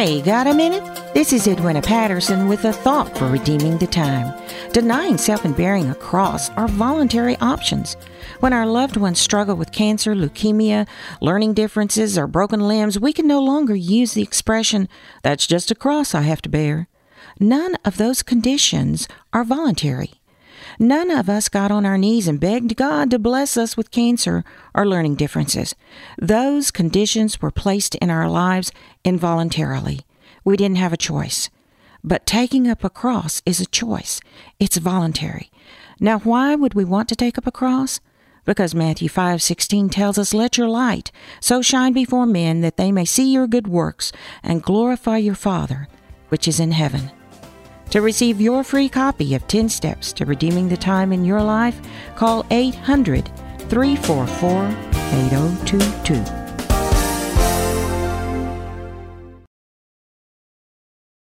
Hey, got a minute? This is Edwina Patterson with a thought for redeeming the time. Denying self and bearing a cross are voluntary options. When our loved ones struggle with cancer, leukemia, learning differences, or broken limbs, we can no longer use the expression, "That's just a cross I have to bear." None of those conditions are voluntary. None of us got on our knees and begged God to bless us with cancer or learning differences. Those conditions were placed in our lives involuntarily. We didn't have a choice. But taking up a cross is a choice. It's voluntary. Now, why would we want to take up a cross? Because Matthew 5:16 tells us, "Let your light so shine before men that they may see your good works and glorify your Father, which is in heaven." To receive your free copy of 10 Steps to Redeeming the Time in Your Life, call 800-344-8022.